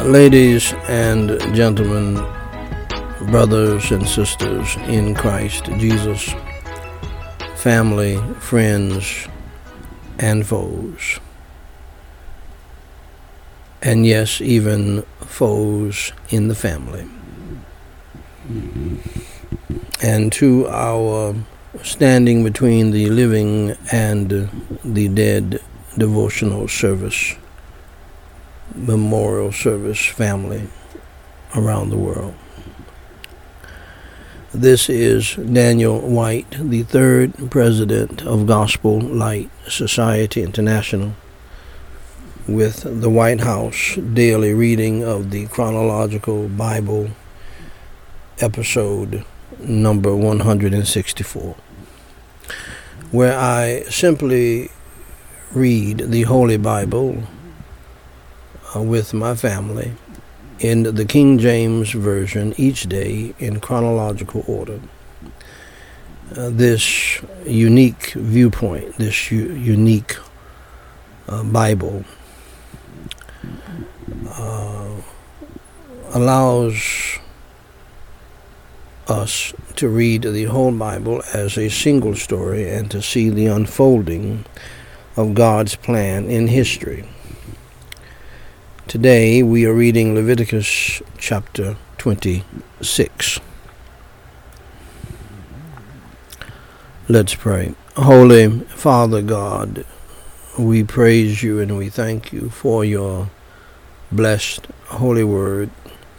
Ladies and gentlemen, brothers and sisters in Christ Jesus, family, friends, and foes, and yes, even foes in the family, and to our standing between the living and the dead devotional service, memorial service family around the world. This is Daniel White, the third president of Gospel Light Society International, with the White House daily reading of the Chronological Bible, episode number 164, where I simply read the Holy Bible with my family in the King James Version each day in chronological order. This unique viewpoint, this unique Bible allows us to read the whole Bible as a single story and to see the unfolding of God's plan in history. Today we are reading Leviticus chapter 26. Let's pray. Holy Father God, we praise you and we thank you for your blessed holy word.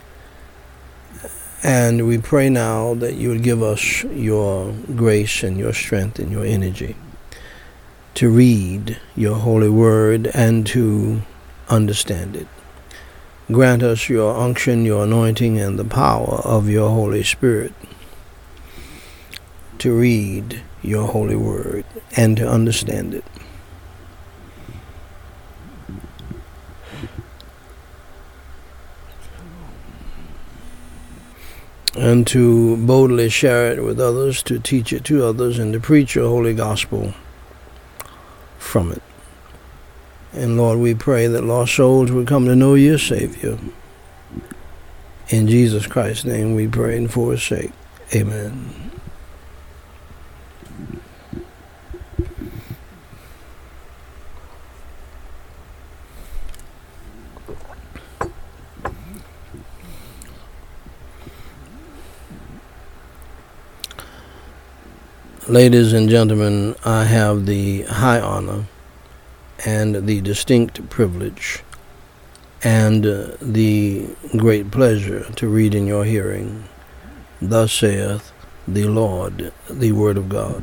And we pray now that you would give us your grace and your strength and your energy to read your holy word and to understand it. Grant us your unction, your anointing, and the power of your Holy Spirit to read your holy word and to understand it. And to boldly share it with others, to teach it to others, and to preach your holy gospel from it. And Lord, we pray that lost souls will come to know your Savior. In Jesus Christ's name we pray and for his sake. Amen. Ladies and gentlemen, I have the high honor and the distinct privilege and the great pleasure to read in your hearing, Thus saith the Lord, the Word of God.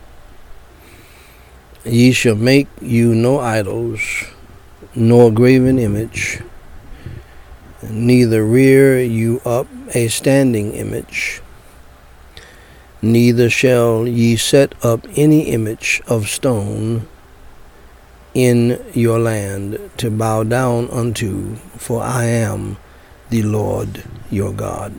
Ye shall make you no idols, nor graven image, neither rear you up a standing image, neither shall ye set up any image of stone in your land to bow down unto, for I am the Lord your God.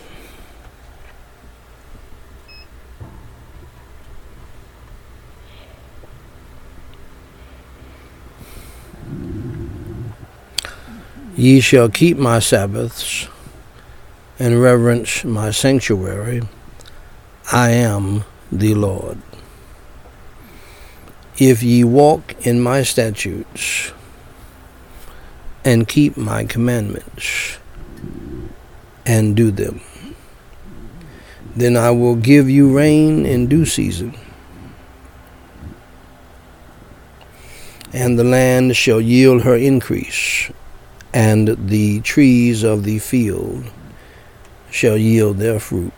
Ye shall keep my Sabbaths and reverence my sanctuary. I am the Lord. If ye walk in my statutes and keep my commandments and do them, then I will give you rain in due season, and the land shall yield her increase, and the trees of the field shall yield their fruit.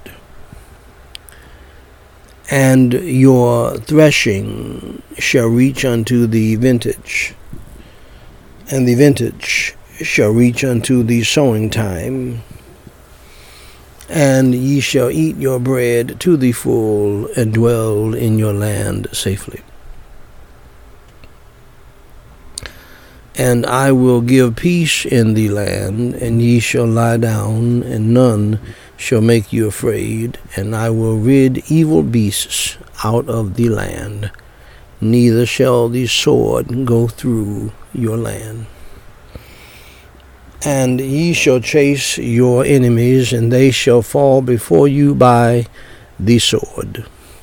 And your threshing shall reach unto the vintage, and the vintage shall reach unto the sowing time, and ye shall eat your bread to the full, and dwell in your land safely. And I will give peace in the land, and ye shall lie down, and none shall make you afraid, and I will rid evil beasts out of the land, neither shall the sword go through your land. And ye shall chase your enemies, and they shall fall before you by the sword.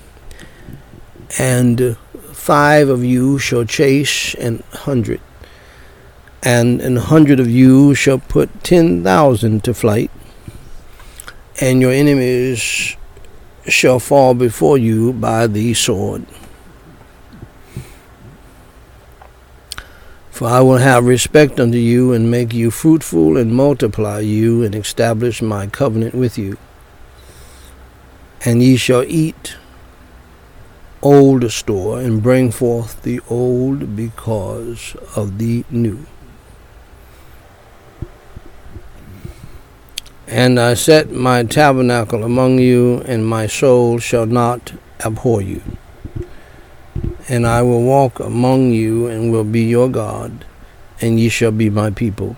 And 5 of you shall chase 100, and 100 of you shall put 10,000 to flight, and your enemies shall fall before you by the sword. For I will have respect unto you, and make you fruitful, and multiply you, and establish my covenant with you. And ye shall eat old store, and bring forth the old because of the new. And I set my tabernacle among you, and my soul shall not abhor you. And I will walk among you, and will be your God, and ye shall be my people.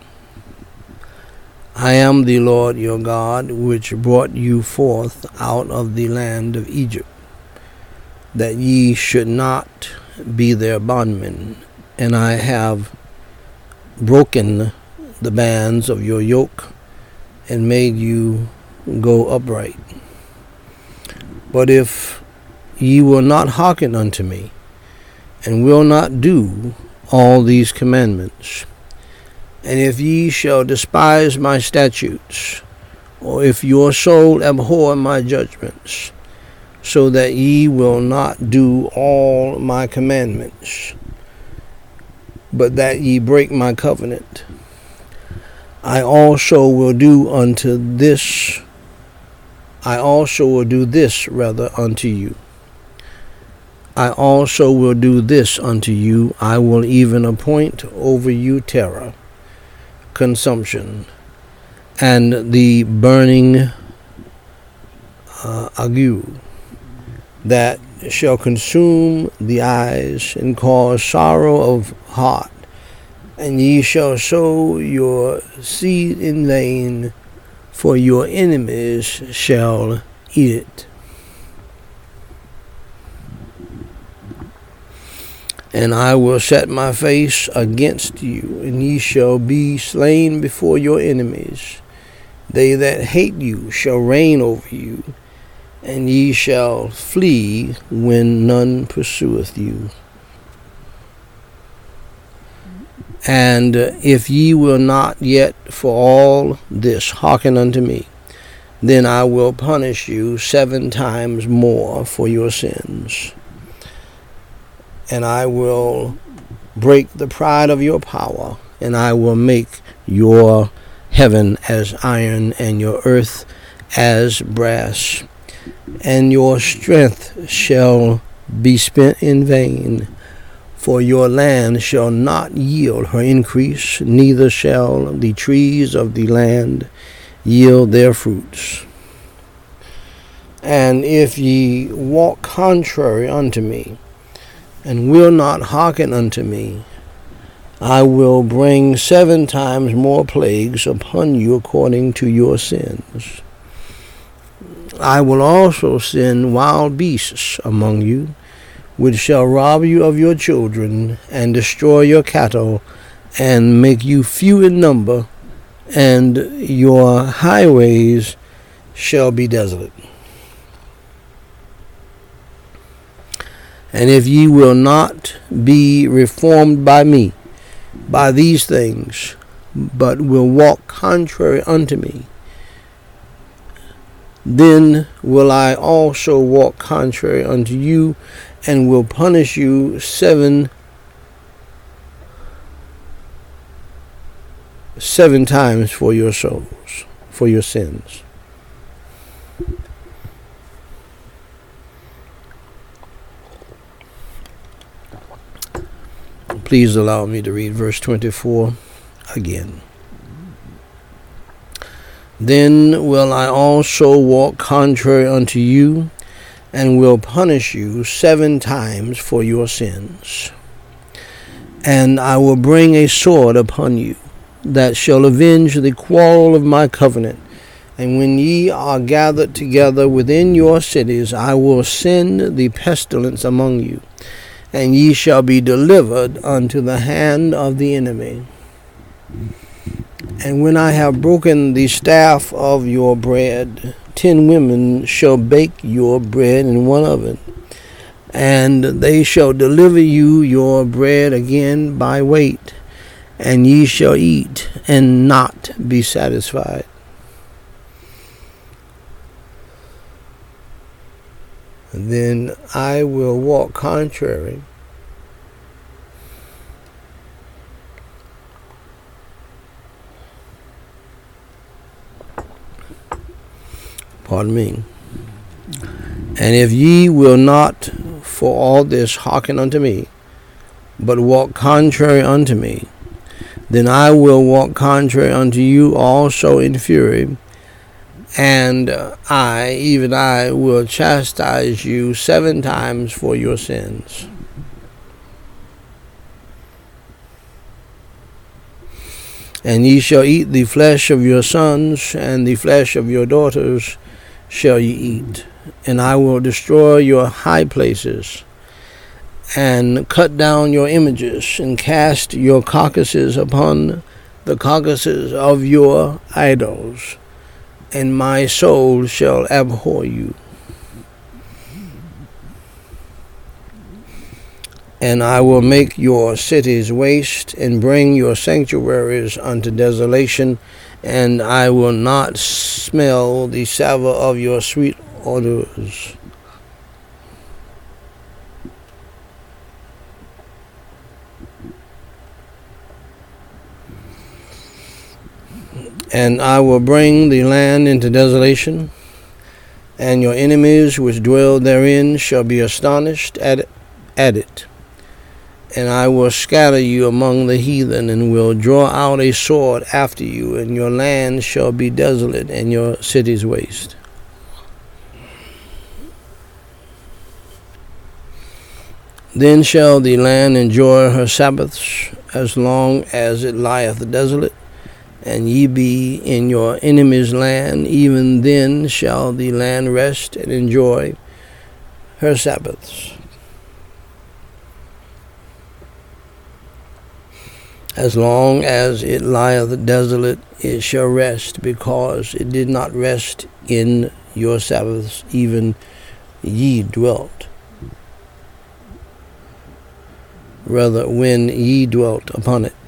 I am the Lord your God, which brought you forth out of the land of Egypt, that ye should not be their bondmen. And I have broken the bands of your yoke, and made you go upright. But if ye will not hearken unto me, and will not do all these commandments, and if ye shall despise my statutes, or if your soul abhor my judgments, so that ye will not do all my commandments, but that ye break my covenant, I also will do this unto you. I also will do this unto you. I will even appoint over you terror, consumption, and the burning ague, that shall consume the eyes, and cause sorrow of heart. And ye shall sow your seed in vain, for your enemies shall eat it. And I will set my face against you, and ye shall be slain before your enemies. They that hate you shall reign over you, and ye shall flee when none pursueth you. And if ye will not yet for all this hearken unto me, then I will punish you 7 times more for your sins. And I will break the pride of your power, and I will make your heaven as iron, and your earth as brass, and your strength shall be spent in vain. For your land shall not yield her increase, neither shall the trees of the land yield their fruits. And if ye walk contrary unto me, and will not hearken unto me, I will bring 7 times more plagues upon you according to your sins. I will also send wild beasts among you, which shall rob you of your children, and destroy your cattle, and make you few in number, and your highways shall be desolate. And if ye will not be reformed by me, by these things, but will walk contrary unto me, then will I also walk contrary unto you, and will punish you 7 times for your souls, for your sins. Please allow me to read verse 24 again. Then will I also walk contrary unto you, and will punish you 7 times for your sins. And I will bring a sword upon you, that shall avenge the quarrel of my covenant. And when ye are gathered together within your cities, I will send the pestilence among you, and ye shall be delivered unto the hand of the enemy. And when I have broken the staff of your bread, 10 women shall bake your bread in one oven, and they shall deliver you your bread again by weight, and ye shall eat and not be satisfied. And then I will walk contrary pardon me. And if ye will not for all this hearken unto me, but walk contrary unto me, then I will walk contrary unto you also in fury, and I, even I, will chastise you 7 times for your sins. And ye shall eat the flesh of your sons, and the flesh of your daughters shall ye eat. And I will destroy your high places, and cut down your images, and cast your carcasses upon the carcasses of your idols, and my soul shall abhor you. And I will make your cities waste, and bring your sanctuaries unto desolation, and I will not smell the savour of your sweet odors. And I will bring the land into desolation, and your enemies which dwell therein shall be astonished at it. And I will scatter you among the heathen, and will draw out a sword after you, and your land shall be desolate, and your cities waste. Then shall the land enjoy her Sabbaths, as long as it lieth desolate, and ye be in your enemy's land. Even then shall the land rest and enjoy her Sabbaths. As long as it lieth desolate, it shall rest, because it did not rest in your Sabbaths, even ye dwelt. Rather, when ye dwelt upon it.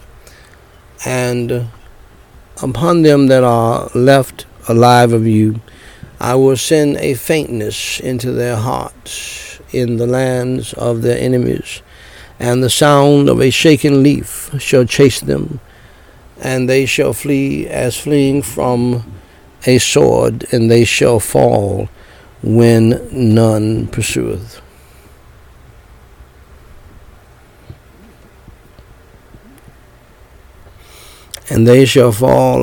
And upon them that are left alive of you, I will send a faintness into their hearts in the lands of their enemies, and the sound of a shaken leaf shall chase them, and they shall flee as fleeing from a sword, and they shall fall when none pursueth. And they shall fall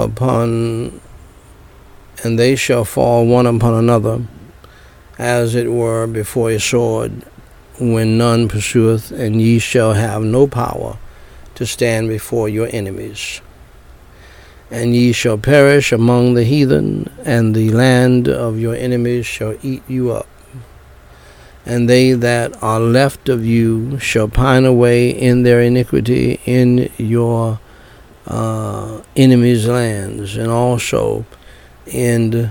one upon another, as it were before a sword, when none pursueth, and ye shall have no power to stand before your enemies. And ye shall perish among the heathen, and the land of your enemies shall eat you up. And they that are left of you shall pine away in their iniquity in your enemies' lands, and also in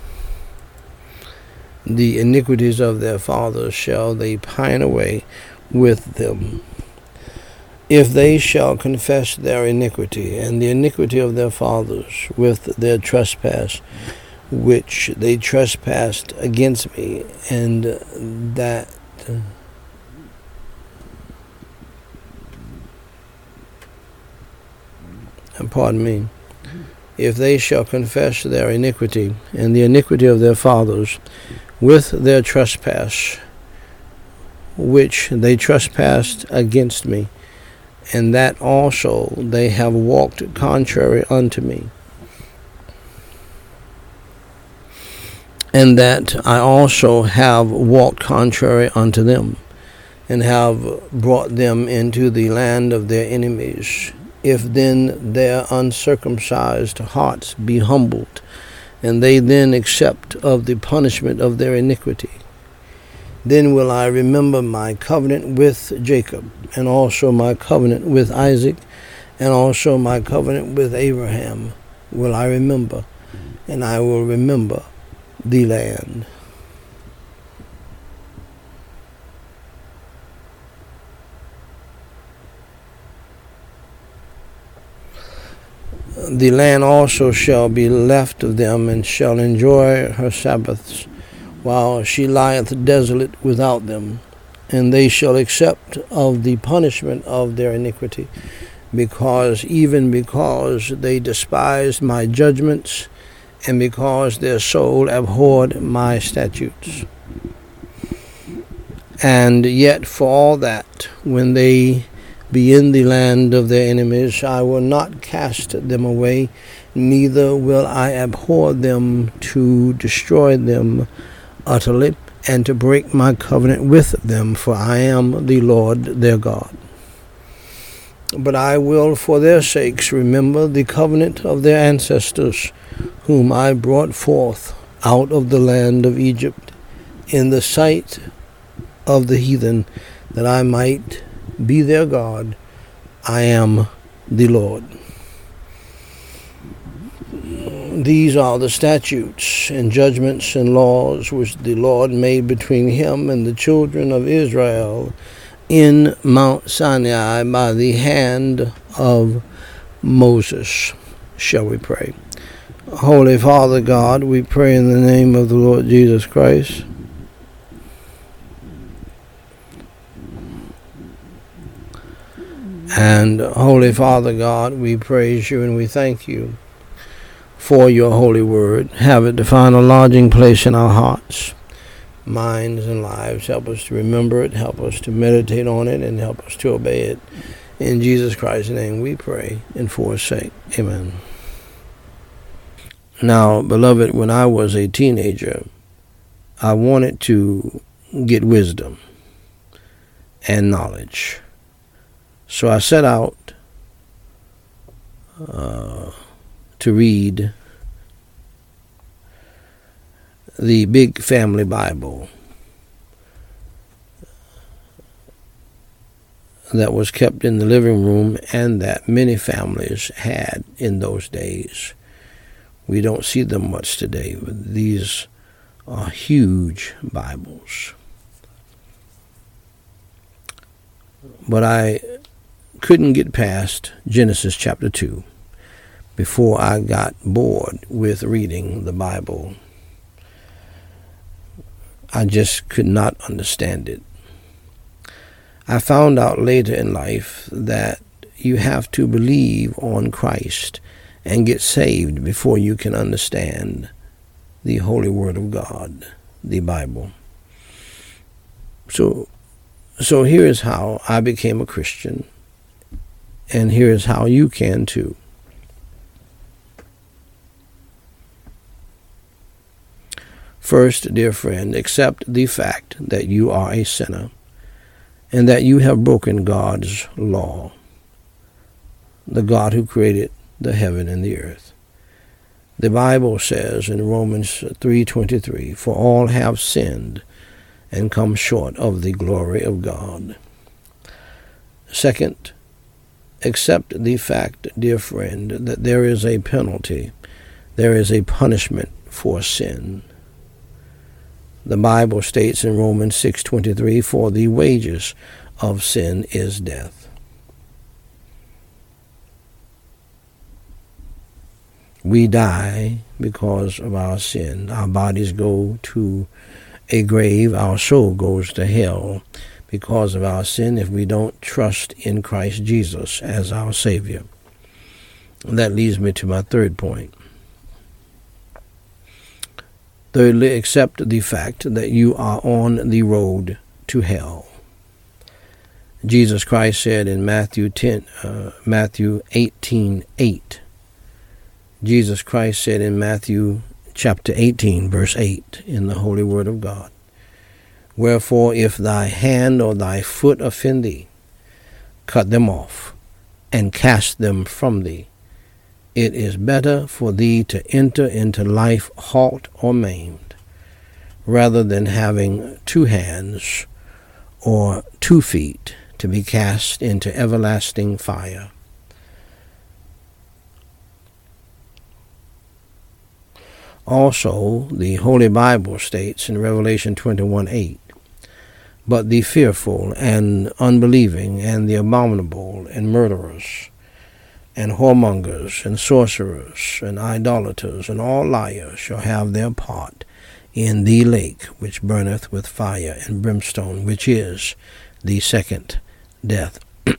the iniquities of their fathers shall they pine away with them. If they shall confess their iniquity and the iniquity of their fathers with their trespass, which they trespassed against me, and that if they shall confess their iniquity and the iniquity of their fathers with their trespass, which they trespassed against me, and that also they have walked contrary unto me, and that I also have walked contrary unto them, and have brought them into the land of their enemies. If then their uncircumcised hearts be humbled, and they then accept of the punishment of their iniquity, then will I remember my covenant with Jacob, and also my covenant with Isaac, And also my covenant with Abraham will I remember, and I will remember the land. The land also shall be left of them, and shall enjoy her Sabbaths, while she lieth desolate without them. And they shall accept of the punishment of their iniquity, because they despised my judgments, and because their soul abhorred my statutes. And yet for all that, when they be in the land of their enemies, I will not cast them away, neither will I abhor them to destroy them utterly, and to break my covenant with them, for I am the Lord their God. But I will for their sakes remember the covenant of their ancestors, whom I brought forth out of the land of Egypt, in the sight of the heathen, that I might be their God. I am the Lord. These are the statutes and judgments and laws which the Lord made between him and the children of Israel in Mount Sinai by the hand of Moses. Shall we pray? Holy Father God, we pray in the name of the Lord Jesus Christ. And Holy Father God, we praise you and we thank you for your holy word. Have it to find a lodging place in our hearts, minds, and lives. Help us to remember it, help us to meditate on it, and help us to obey it. In Jesus Christ's name we pray, and for his sake. Amen. Now, beloved, when I was a teenager, I wanted to get wisdom and knowledge. So I set out to read the Big Family Bible that was kept in the living room and that many families had in those days. We don't see them much today, but these are huge Bibles. But I couldn't get past Genesis chapter 2 before I got bored with reading the Bible. I just could not understand it. I found out later in life that you have to believe on Christ and get saved before you can understand the Holy Word of God, the Bible. So here is how I became a Christian, and here is how you can too. First, dear friend, accept the fact that you are a sinner and that you have broken God's law, the God who created the heaven and the earth. The Bible says in Romans 3:23, "For all have sinned and come short of the glory of God." Second, accept the fact, dear friend, that there is a penalty, there is a punishment for sin. The Bible states in Romans 6:23, "For the wages of sin is death." We die because of our sin. Our bodies go to a grave. Our soul goes to hell because of our sin if we don't trust in Christ Jesus as our Savior. And that leads me to my third point. Thirdly, accept the fact that you are on the road to hell. Jesus Christ said in Matthew 18:8. Jesus Christ said in Matthew chapter 18, verse 8, in the Holy Word of God, "Wherefore, if thy hand or thy foot offend thee, cut them off, and cast them from thee. It is better for thee to enter into life halt or maimed, rather than having 2 hands or 2 feet to be cast into everlasting fire. Also, the Holy Bible states in Revelation 21:8, but the fearful and unbelieving and the abominable and murderers and whoremongers and sorcerers and idolaters and all liars shall have their part in the lake which burneth with fire and brimstone, which is the second death.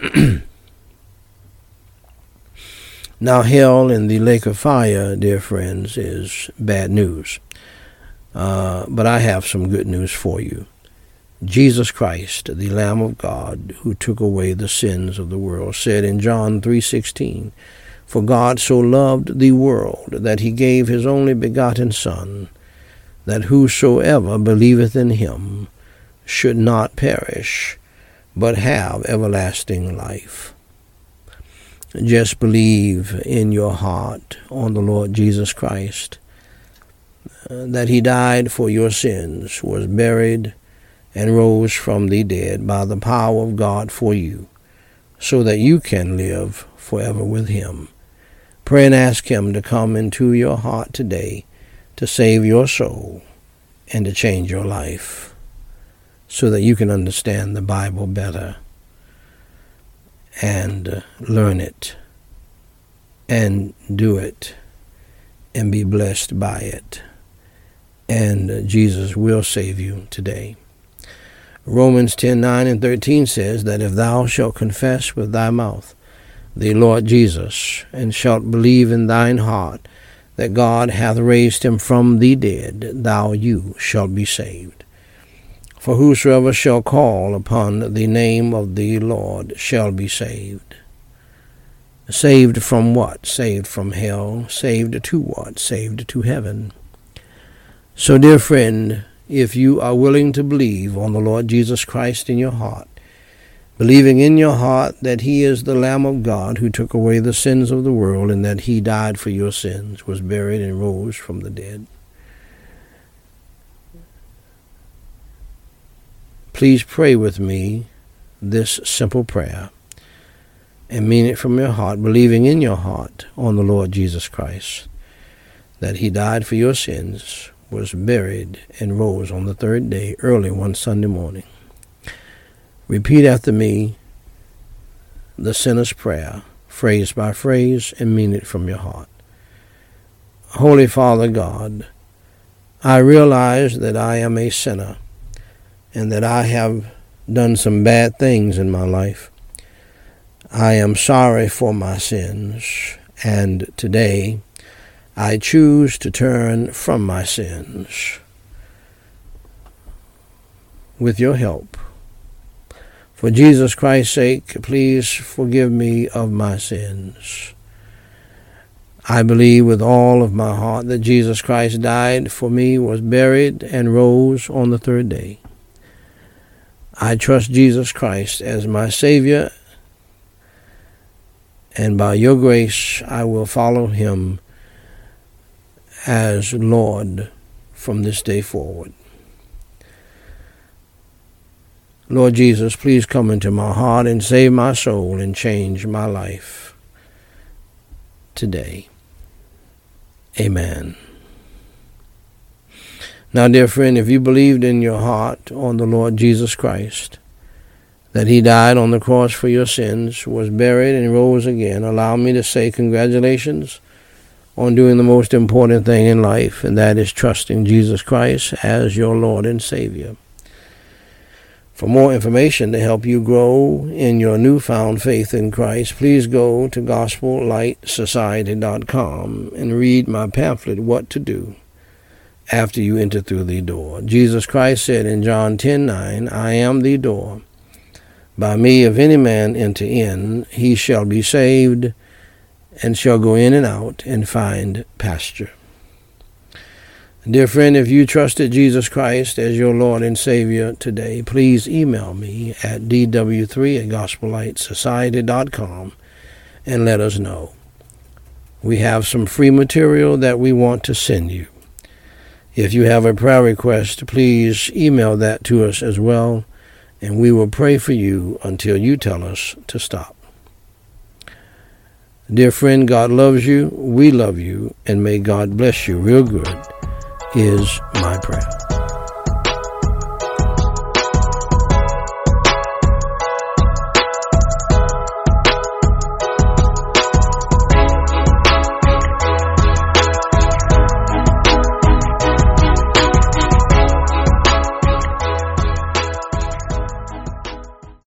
Now, hell and the lake of fire, dear friends, is bad news. But I have some good news for you. Jesus Christ, the Lamb of God, who took away the sins of the world, said in John 3:16, For God so loved the world that he gave his only begotten Son, that whosoever believeth in him should not perish, but have everlasting life. Just believe in your heart on the Lord Jesus Christ, that he died for your sins, was buried, and rose from the dead by the power of God for you, so that you can live forever with him. Pray and ask him to come into your heart today to save your soul and to change your life, so that you can understand the Bible better and learn it and do it and be blessed by it. And Jesus will save you today. Romans 10:9 and 13 says that if thou shalt confess with thy mouth the Lord Jesus, and shalt believe in thine heart that God hath raised him from the dead, you shalt be saved. For whosoever shall call upon the name of the Lord shall be saved. Saved from what? Saved from hell. Saved to what? Saved to heaven. So, dear friend, if you are willing to believe on the Lord Jesus Christ in your heart, believing in your heart that he is the Lamb of God who took away the sins of the world, and that he died for your sins, was buried, and rose from the dead, please pray with me this simple prayer and mean it from your heart, believing in your heart on the Lord Jesus Christ, that he died for your sins, was buried, and rose on the third day, early one Sunday morning. Repeat after me the sinner's prayer, phrase by phrase, and mean it from your heart. Holy Father God, I realize that I am a sinner and that I have done some bad things in my life. I am sorry for my sins, and today I choose to turn from my sins with your help. For Jesus Christ's sake, please forgive me of my sins. I believe with all of my heart that Jesus Christ died for me, was buried, and rose on the third day. I trust Jesus Christ as my Savior, and by your grace I will follow him as Lord from this day forward. Lord Jesus, please come into my heart and save my soul and change my life today. Amen. Now, dear friend, if you believed in your heart on the Lord Jesus Christ, that he died on the cross for your sins, was buried, and rose again, allow me to say congratulations on doing the most important thing in life, and that is trusting Jesus Christ as your Lord and Savior. For more information to help you grow in your newfound faith in Christ, please go to GospelLightSociety.com and read my pamphlet, What to Do After You Enter Through the Door. Jesus Christ said in John 10:9, I am the door. By me, if any man enter in, he shall be saved, and shall go in and out and find pasture. Dear friend, if you trusted Jesus Christ as your Lord and Savior today, please email me at dw3@gospellightsociety.com and let us know. We have some free material that we want to send you. If you have a prayer request, please email that to us as well, and we will pray for you until you tell us to stop. Dear friend, God loves you, we love you, and may God bless you real good is my prayer.